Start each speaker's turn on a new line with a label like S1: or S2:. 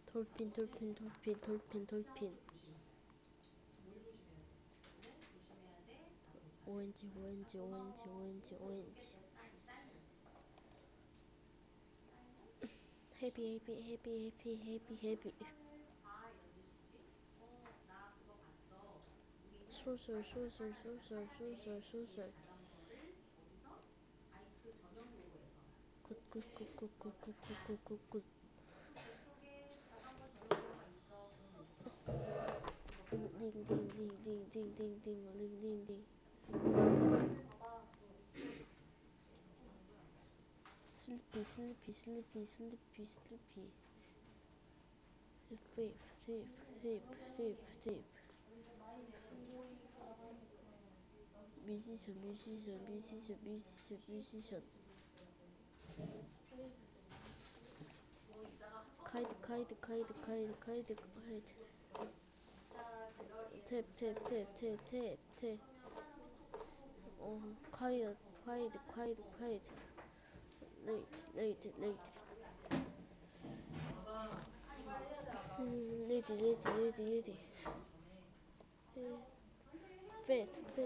S1: 돌핀 돌핀 돌핀 돌핀 돌핀. 오렌지 오렌지 오렌지 오렌지 오렌지. 헤비 헤비 헤비 헤비 헤비 헤비. 술술 술술 술술 술술 술술. 굿굿굿굿굿굿굿굿굿. 딩딩딩딩딩딩딩딩 딩딩딩. 슬리피 슬리피 슬리피 슬리피 슬리피. sleep sleep sleep sleep sleep. 뮤지션 뮤지션 뮤지션 뮤지션 뮤지션. 카이드 카이드 카이드 카이드 카이드 카이드. 탭탭탭탭탭탭. quiet quiet quiet quiet. late late late. ready ready ready ready. fat fat